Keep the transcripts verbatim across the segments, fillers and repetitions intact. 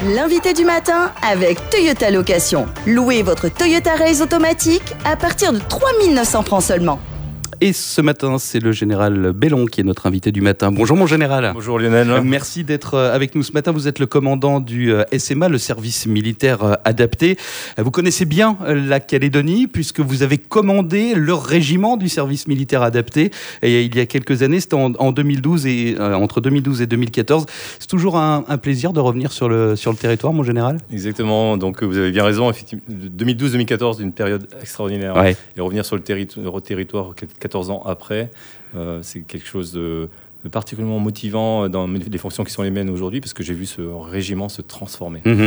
L'invité du matin avec Toyota Location. Louez votre Toyota Race automatique à partir de trois mille neuf cents francs seulement. Et ce matin, c'est le général Bellon qui est notre invité du matin. Bonjour mon général. Bonjour Lionel. Merci d'être avec nous ce matin. Vous êtes le commandant du S M A, le service militaire adapté. Vous connaissez bien la Calédonie puisque vous avez commandé le régiment du service militaire adapté. Et il y a quelques années, c'était en, en deux mille douze et euh, entre deux mille douze et deux mille quatorze. C'est toujours un, un plaisir de revenir sur le, sur le territoire, mon général. Exactement. Donc vous avez bien raison. Effectivement, deux mille douze deux mille quatorze, une période extraordinaire. Ouais. Et revenir sur le, terri- le territoire quatorze ans après, euh, c'est quelque chose de, de particulièrement motivant dans les fonctions qui sont les miennes aujourd'hui, parce que j'ai vu ce régiment se transformer. Mmh.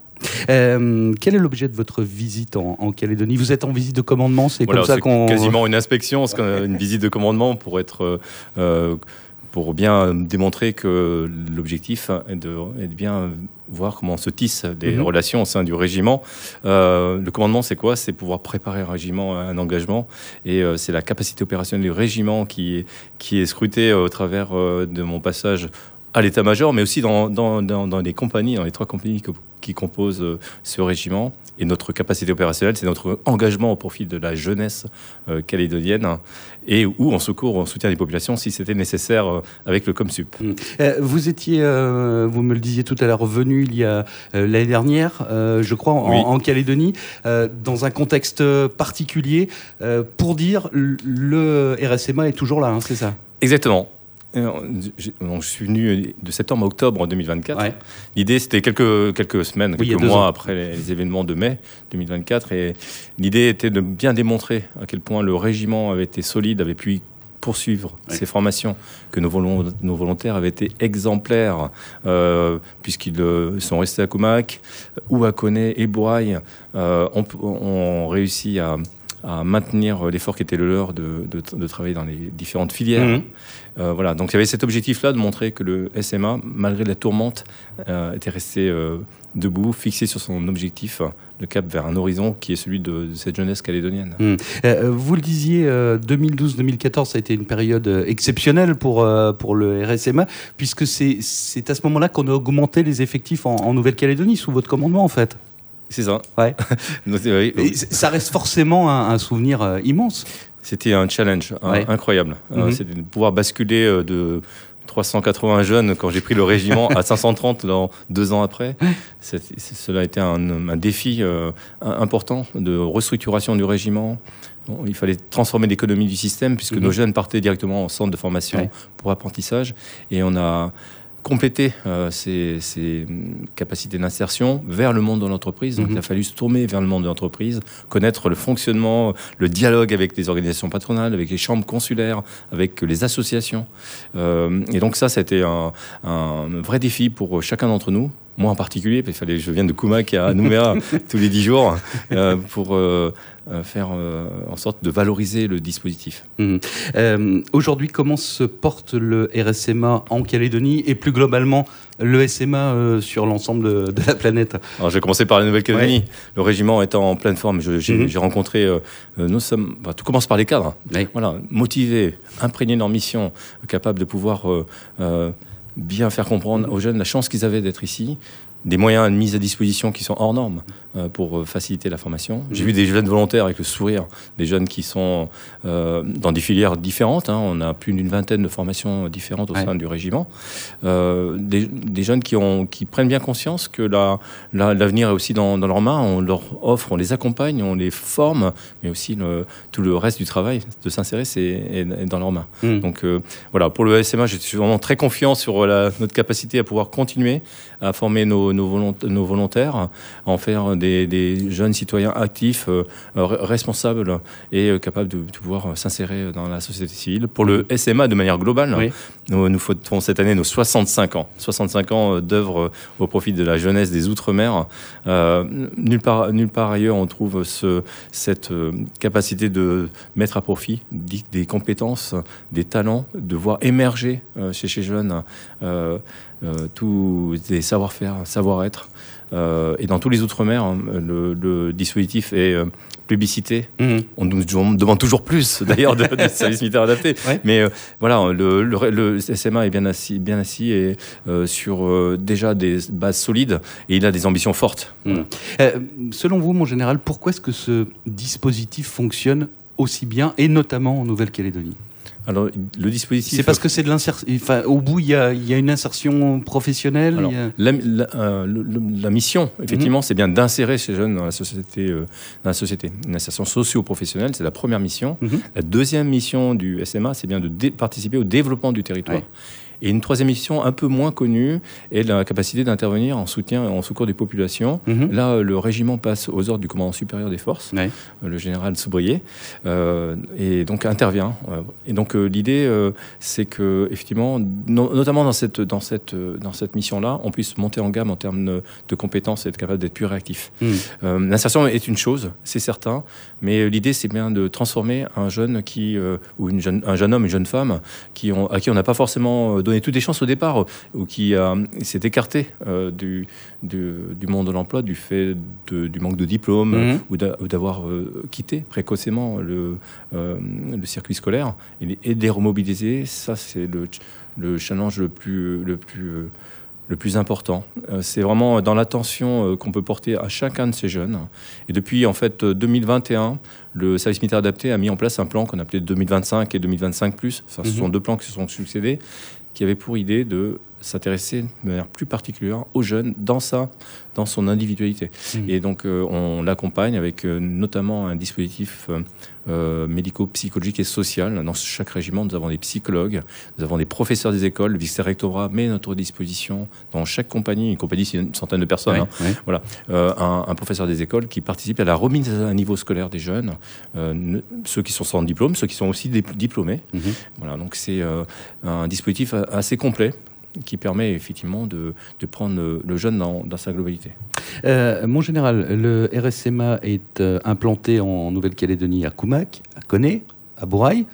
Euh, quel est l'objet de votre visite en, en Calédonie? Vous êtes en visite de commandement, c'est voilà, comme ça c'est qu'on... quasiment une inspection, une visite de commandement pour être... Euh, pour bien démontrer que l'objectif est de, est de bien voir comment se tissent des mmh. relations au sein du régiment. Euh, le commandement, c'est quoi? C'est pouvoir préparer un régiment à un engagement. Et euh, c'est la capacité opérationnelle du régiment qui est, qui est scrutée euh, au travers euh, de mon passage à l'état-major, mais aussi dans, dans, dans, dans les compagnies, dans les trois compagnies que, qui composent euh, ce régiment. Et notre capacité opérationnelle, c'est notre engagement au profit de la jeunesse euh, calédonienne et ou en secours ou en soutien des populations si c'était nécessaire euh, avec le COMSUP. Mmh. Euh, vous étiez, euh, vous me le disiez tout à l'heure, venu il y a euh, l'année dernière, euh, je crois, en, oui. en Calédonie, euh, dans un contexte particulier, euh, pour dire le R S M A est toujours là, hein, c'est ça? Exactement. Je, je suis venu de septembre à octobre deux mille vingt-quatre. Ouais. L'idée, c'était quelques, quelques semaines, quelques oui, mois après les, les événements de mai deux mille vingt-quatre. Et l'idée était de bien démontrer à quel point le régiment avait été solide, avait pu poursuivre ouais. ses formations, que nos, volont, nos volontaires avaient été exemplaires, euh, puisqu'ils euh, sont restés à Koumak, Ouakone et Bouraï, euh, ont, ont réussi à... à maintenir l'effort qui était le leur de, de, de travailler dans les différentes filières. Mmh. Euh, voilà. Donc il y avait cet objectif-là de montrer que le S M A, malgré la tourmente, euh, était resté euh, debout, fixé sur son objectif, le cap vers un horizon qui est celui de, de cette jeunesse calédonienne. Mmh. Euh, vous le disiez, euh, deux mille douze deux mille quatorze, ça a été une période exceptionnelle pour, euh, pour le R S M A, puisque c'est, c'est à ce moment-là qu'on a augmenté les effectifs en, en Nouvelle-Calédonie, sous votre commandement en fait. C'est ça. Ouais. Et ça reste forcément un, un souvenir euh, immense. C'était un challenge hein, ouais. incroyable. Mm-hmm. Euh, c'était de pouvoir basculer euh, de trois cent quatre-vingts jeunes quand j'ai pris le régiment à cinq cent trente dans deux ans après. C'est, c'est, cela a été un, un défi euh, important de restructuration du régiment. Bon, il fallait transformer l'économie du système puisque mm-hmm. nos jeunes partaient directement en centre de formation ouais. pour apprentissage. Et on a compléter euh, ces, ces capacités d'insertion vers le monde de l'entreprise. Donc, mmh. il a fallu se tourner vers le monde de l'entreprise, connaître le fonctionnement, le dialogue avec les organisations patronales, avec les chambres consulaires, avec les associations. Euh, et donc ça, ça a été un, un vrai défi pour chacun d'entre nous. Moi en particulier, parce qu'il fallait, je viens de Koumak à Nouméa tous les dix jours euh, pour euh, faire euh, en sorte de valoriser le dispositif. Mmh. Euh, aujourd'hui, comment se porte le R S M A en Calédonie et plus globalement le S M A euh, sur l'ensemble de, de la planète? Alors, je vais commencer par la Nouvelle-Calédonie. Ouais. Le régiment étant en pleine forme, je, j'ai, mmh. j'ai rencontré, euh, nous sommes, bah, tout commence par les cadres, ouais. voilà, motivés, imprégnés de leur mission, capables de pouvoir euh, euh, bien faire comprendre aux jeunes la chance qu'ils avaient d'être ici, des moyens de mise à disposition qui sont hors normes euh, pour faciliter la formation. J'ai mmh. vu des jeunes volontaires avec le sourire, des jeunes qui sont euh, dans des filières différentes. Hein. On a plus d'une vingtaine de formations différentes au ouais. sein du régiment. Euh, des, des jeunes qui, ont, qui prennent bien conscience que la, la, l'avenir est aussi dans, dans leurs mains. On leur offre, on les accompagne, on les forme, mais aussi le, tout le reste du travail de s'insérer, c'est est, est dans leurs mains. Mmh. Donc euh, voilà, pour le S M A, je suis vraiment très confiant sur la, notre capacité à pouvoir continuer à former nos Nos, volont- nos volontaires, à en faire des, des jeunes citoyens actifs, euh, responsables et euh, capables de, de pouvoir s'insérer dans la société civile. Pour le S M A, de manière globale, oui. nous, nous fêtons cette année nos soixante-cinq ans. soixante-cinq ans d'œuvre au profit de la jeunesse des Outre-mer. Euh, nulle part, nulle part ailleurs, on trouve ce, cette euh, capacité de mettre à profit des, des compétences, des talents, de voir émerger euh, chez ces jeunes euh, euh, tous des savoir-faire, savoir-être. Euh, et dans tous les Outre-mer, hein, le, le dispositif est euh, plébiscité. Mmh. On nous demande toujours plus, d'ailleurs, de, de service militaire adapté. Ouais. Mais euh, voilà, le, le, le S M A est bien assis, bien assis et euh, sur euh, déjà des bases solides, et il a des ambitions fortes. Mmh. Voilà. Euh, selon vous, mon général, pourquoi est-ce que ce dispositif fonctionne aussi bien, et notamment en Nouvelle-Calédonie ? Alors, le dispositif... C'est parce que c'est de l'insertion... Enfin, au bout, il y a, il y a une insertion professionnelle. Alors, il y a... la, la, euh, le, la mission, effectivement, mmh. c'est bien d'insérer ces jeunes dans la société. Euh, dans la société. Une insertion socio-professionnelle, c'est la première mission. Mmh. La deuxième mission du S M A, c'est bien de dé- participer au développement du territoire. Ouais. Et une troisième mission un peu moins connue est la capacité d'intervenir en soutien, en secours des populations. Mmh. Là, le régiment passe aux ordres du commandant supérieur des forces, ouais. le général Soubrier, euh, et donc intervient. Et donc euh, l'idée, euh, c'est que effectivement, no- notamment dans cette dans cette dans cette mission-là, on puisse monter en gamme en termes de, de compétences et être capable d'être plus réactif. Mmh. Euh, l'insertion est une chose, c'est certain, mais l'idée, c'est bien de transformer un jeune qui euh, ou une jeune, un jeune homme, une jeune femme qui ont, à qui on n'a pas forcément donné toutes les chances au départ, ou qui euh, s'est écarté euh, du, du, du monde de l'emploi du fait de, du manque de diplôme, mmh. ou, d'a, ou d'avoir euh, quitté précocement le, euh, le circuit scolaire, et, et de les remobiliser. Ça, c'est le, le challenge le plus, le plus, euh, le plus important. Euh, c'est vraiment dans l'attention euh, qu'on peut porter à chacun de ces jeunes. Et depuis en fait deux mille vingt et un, le service militaire adapté a mis en place un plan qu'on appelait deux mille vingt-cinq et deux mille vingt-cinq plus. Enfin, mmh. ce sont deux plans qui se sont succédés, qui avait pour idée de s'intéresser de manière plus particulière aux jeunes dans, sa, dans son individualité. Mmh. Et donc, euh, on l'accompagne avec euh, notamment un dispositif euh, euh, médico-psychologique et social. Dans chaque régiment, nous avons des psychologues, nous avons des professeurs des écoles, le vice-rectorat met à notre disposition, dans chaque compagnie, une compagnie, c'est une centaine de personnes, ouais, hein, ouais. Voilà, euh, un, un professeur des écoles qui participe à la remise à un niveau scolaire des jeunes, euh, ne, ceux qui sont sans diplôme, ceux qui sont aussi diplômés. Mmh. Voilà, donc c'est euh, un dispositif assez complet, qui permet effectivement de, de prendre le jeune dans, dans sa globalité. Euh, mon général, le R S M A est euh, implanté en Nouvelle-Calédonie à Koumak, à Koné, à Bourail.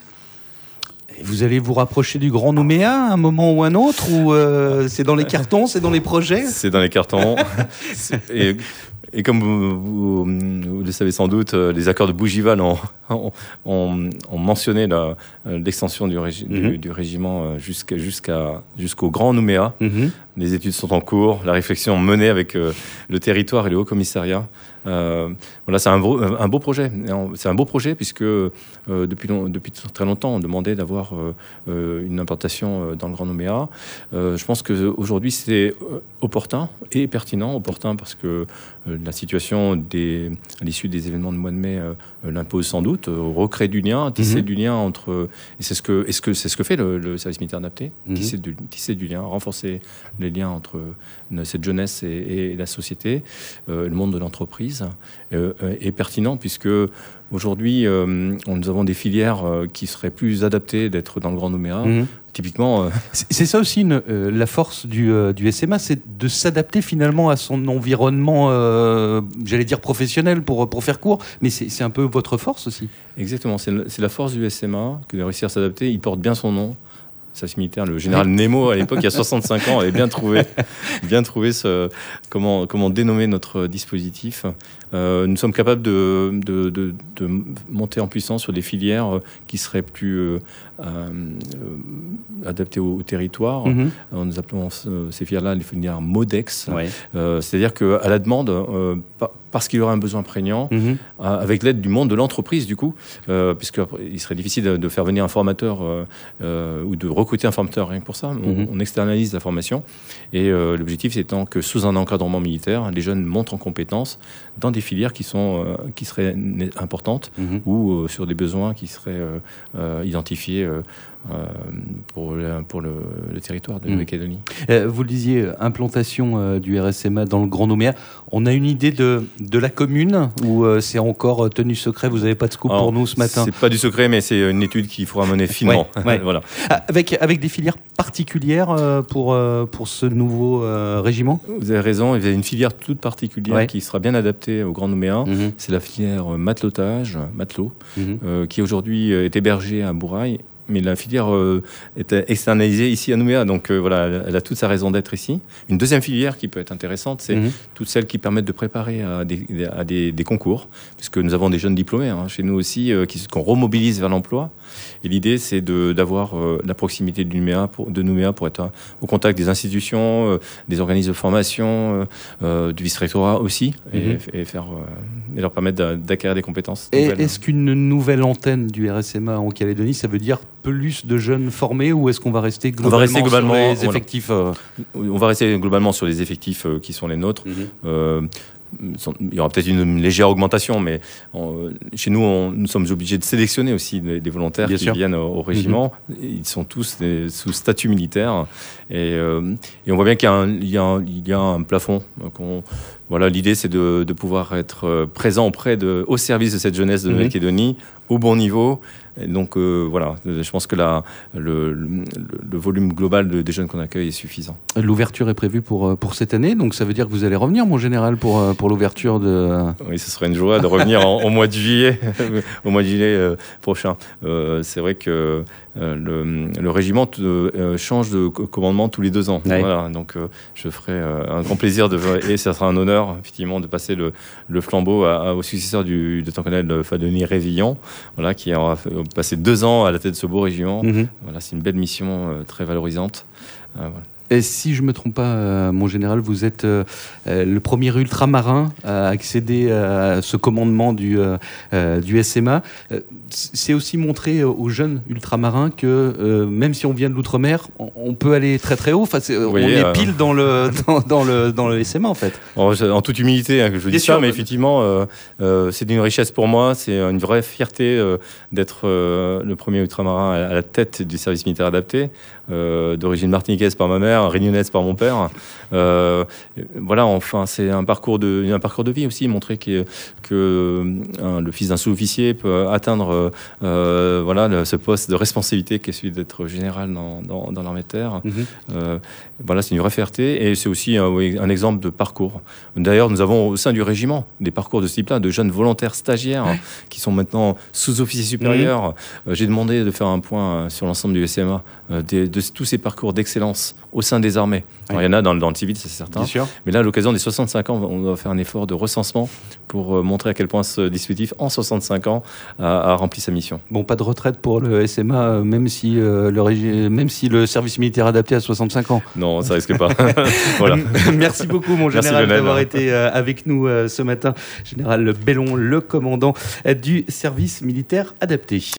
Et vous allez vous rapprocher du Grand Nouméa à un moment ou un autre, ou euh, c'est dans les cartons, c'est dans les projets ? C'est dans les cartons. Et... Et comme vous, vous, vous le savez sans doute, les accords de Bougival ont, ont, ont, ont mentionné la, l'extension du, régi- mm-hmm. du, du régiment jusqu'à, jusqu'à, jusqu'au Grand Nouméa. Mm-hmm. Les études sont en cours, la réflexion menée avec euh, le territoire et le Haut-Commissariat. Euh, voilà, c'est un beau, un beau projet. C'est un beau projet puisque euh, depuis, long, depuis très longtemps, on demandait d'avoir euh, une implantation dans le Grand Nouméa. Euh, je pense qu'aujourd'hui, c'est opportun et pertinent. Opportun parce que euh, la situation des, à l'issue des événements de mois de mai euh, l'impose sans doute. Euh, recréer du lien, tisser mm-hmm. du lien entre... Et c'est ce que, est-ce que, c'est ce que fait le, le service militaire adapté, mm-hmm. tisser, du, tisser du lien, renforcer les liens entre cette jeunesse et, et la société, euh, le monde de l'entreprise, euh, est pertinent puisque aujourd'hui, euh, nous avons des filières euh, qui seraient plus adaptées d'être dans le Grand Nouméa. Mmh. Typiquement... Euh... C'est, c'est ça aussi une, euh, la force du, euh, du S M A, c'est de s'adapter finalement à son environnement, euh, j'allais dire professionnel pour, pour faire court, mais c'est, c'est un peu votre force aussi. Exactement, c'est, c'est la force du S M A que de réussir à s'adapter. Il porte bien son nom. Service militaire, le général Nemo à l'époque, il y a soixante-cinq ans, avait bien trouvé, bien trouvé ce, comment, comment dénommer notre dispositif. Euh, nous sommes capables de, de, de, de monter en puissance sur des filières qui seraient plus euh, euh, adaptées au, au territoire. Mm-hmm. Alors, nous appelons ces filières-là les filières MODEX. Ouais. Euh, c'est-à-dire qu'à la demande, euh, parce qu'il y aura un besoin prégnant, mm-hmm. avec l'aide du monde de l'entreprise, du coup, euh, puisqu'il serait difficile de, de faire venir un formateur euh, euh, ou de recruter un formateur rien que pour ça. Mm-hmm. On, on externalise la formation. Et euh, l'objectif étant que sous un encadrement militaire, les jeunes montent en compétences dans des filières qui, sont, euh, qui seraient importantes mm-hmm. ou euh, sur des besoins qui seraient euh, euh, identifiés euh, euh, pour, le, pour le, le territoire de mm. Nouvelle-Calédonie. Euh, vous le disiez, implantation euh, du R S M A dans le Grand Nouméa. On a une idée de, de la commune ou euh, c'est encore tenu secret? Vous n'avez pas de scoop Alors, pour nous ce matin? C'est pas du secret, mais c'est une étude qu'il faudra mener finement. Ouais, ouais. Voilà. Avec, avec des filières particulières euh, pour, euh, pour ce nouveau euh, régiment? Vous avez raison, il y a une filière toute particulière ouais. qui sera bien adaptée au Grand Nouméa. Mm-hmm. C'est la filière matelotage, matelot, mm-hmm. euh, qui aujourd'hui est hébergée à Bourail, mais la filière euh, est externalisée ici à Nouméa, donc euh, voilà, elle, elle a toute sa raison d'être ici. Une deuxième filière qui peut être intéressante, c'est mmh. toutes celles qui permettent de préparer à des, à des, des concours, puisque nous avons des jeunes diplômés hein, chez nous aussi, euh, qui, qu'on remobilise vers l'emploi. Et l'idée, c'est de, d'avoir euh, la proximité de Nouméa, pour, de Nouméa pour être euh, au contact des institutions, euh, des organismes de formation, euh, euh, du vice-rectorat aussi, mmh. et, et, faire, euh, et leur permettre d'acquérir des compétences. Et est-ce qu'une nouvelle antenne du R S M A en Calédonie, ça veut dire plus de jeunes formés, ou est-ce qu'on va rester globalement, on va rester globalement sur les effectifs voilà. euh... On va rester globalement sur les effectifs euh, qui sont les nôtres. Mmh. Euh, Il y aura peut-être une légère augmentation, mais on, chez nous, on, nous sommes obligés de sélectionner aussi des, des volontaires Bien qui sûr. viennent au, au régiment. Mmh. Ils sont tous des, sous statut militaire. Et, euh, et on voit bien qu'il y a un, il y a un, il y a un plafond. Donc on, voilà, l'idée, c'est de, de pouvoir être présent auprès de, au service de cette jeunesse de Nouvelle-Calédonie, mmh. au bon niveau. Et donc euh, voilà, je pense que la, le, le, le volume global de, des jeunes qu'on accueille est suffisant. L'ouverture est prévue pour, pour cette année, donc ça veut dire que vous allez revenir, mon général, pour, pour l'ouverture de... Oui, ce serait une joie de revenir en, au mois de juillet, au mois de juillet euh, prochain. Euh, c'est vrai que euh, le, le régiment euh, change de commandement tous les deux ans. Ouais. Voilà, donc euh, je ferai euh, un grand plaisir, de, et ça sera un honneur, effectivement, de passer le, le flambeau à, à, au successeur du lieutenant-colonel Fadeni Révillon, voilà, qui aura fait, passé deux ans à la tête de ce beau régiment. Mmh. Voilà, c'est une belle mission euh, très valorisante. Euh, voilà. Et si je ne me trompe pas, euh, mon général, vous êtes euh, euh, le premier ultramarin à accéder à ce commandement du, euh, euh, du S M A. Euh, c'est aussi montrer aux jeunes ultramarins que euh, même si on vient de l'outre-mer, on, on peut aller très très haut. Enfin, c'est, on voyez, est pile euh... dans, le, dans, dans, le, dans le S M A en fait. En, en toute humilité hein, que je dis Bien ça, sûr, mais euh... effectivement, euh, euh, c'est une richesse pour moi. C'est une vraie fierté euh, d'être euh, le premier ultramarin à la tête du service militaire adapté, euh, d'origine martiniquaise par ma mère, réunionnaise par mon père. Euh, voilà, enfin, c'est un parcours de, un parcours de vie aussi, montrer que, que hein, le fils d'un sous-officier peut atteindre euh, voilà, le, ce poste de responsabilité qui est celui d'être général dans, dans, dans l'armée de terre. Mm-hmm. Euh, voilà, c'est une vraie fierté et c'est aussi un, oui, un exemple de parcours. D'ailleurs, nous avons au sein du régiment des parcours de ce type-là, de jeunes volontaires stagiaires ouais. qui sont maintenant sous-officiers supérieurs. Mm-hmm. Euh, j'ai demandé de faire un point sur l'ensemble du S M A, euh, de, de tous ces parcours d'excellence au sein des armées. Alors, il y en a dans, dans le civil, c'est certain. Mais là, à l'occasion des soixante-cinq ans, on doit faire un effort de recensement pour euh, montrer à quel point ce dispositif, en soixante-cinq ans, a, a rempli sa mission. Bon, pas de retraite pour le S M A, même si, euh, le, régi... même si le service militaire adapté à soixante-cinq ans. Non, ça risque pas. Voilà. Merci beaucoup, mon général, d'avoir été euh, avec nous euh, ce matin. Général Bellon, le commandant euh, du service militaire adapté.